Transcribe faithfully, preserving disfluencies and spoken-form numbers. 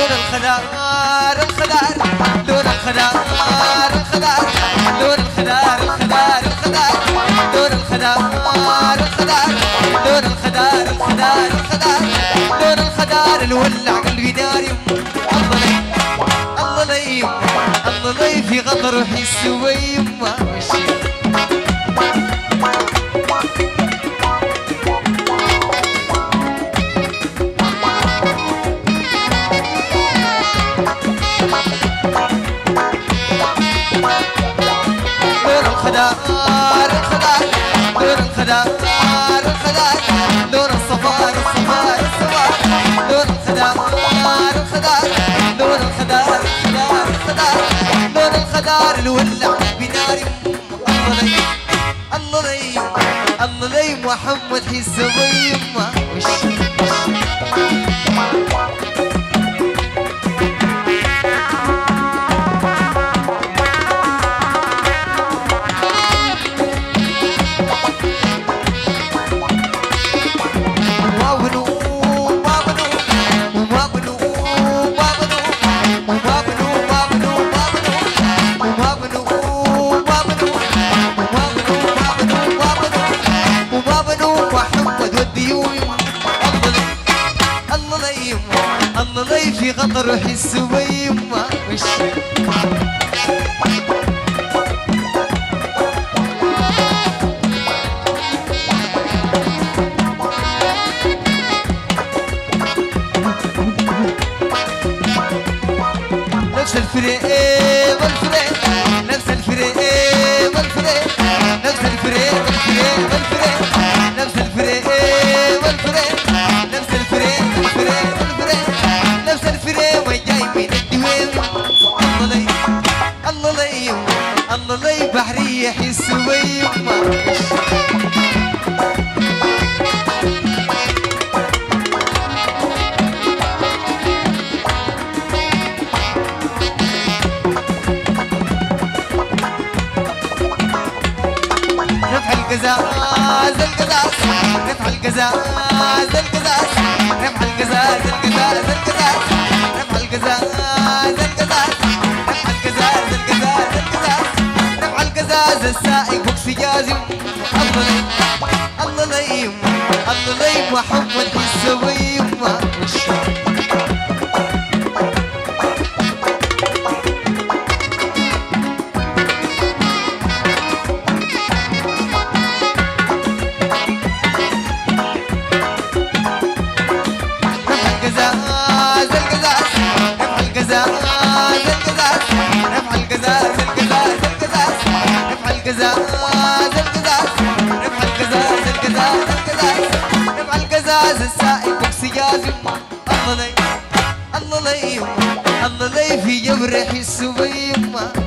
لون الخضار الخضار لون الخضار الخضار لون الخضار الخضار الخضار لون الخضار الخضار لون الخضار الخضار الخضار لون الخضار الولع قلبي ناري الله لي الله لي الله لي في غطر وحس ويما الخضار الخضار لون الخضار الخضار لون الصفار الصفار الصفار لون الخضار الخضار لون الخضار الخضار الخضار لون الخضار الولع بناري الله لي الله لي الله لي محمد حس ويما وش الله لي في غطر وحس ويما وش نفس الفريق والفريق نفس الفريق والفريق نفس الفريق والفريق والفريق نفس الفريق والفريق نفس الفريق والفريق والفريق نفس الفريق وجاي من الدوام الله لي الله لي الله لي بحرية حس ويما القزاز القزاز رفع القزاز القزاز رفع القزاز القزاز القزاز رفع القزاز القزاز رفع القزاز القزاز القزاز رفع القزاز السائق بوكسجازي الله لي الله لي الله لي محمد حس ويما القزاز القزاز رفع القزاز القزاز القزاز رفع القزاز السائق بوكسجازي الله لي الله لي الله لي في جبر حس ويما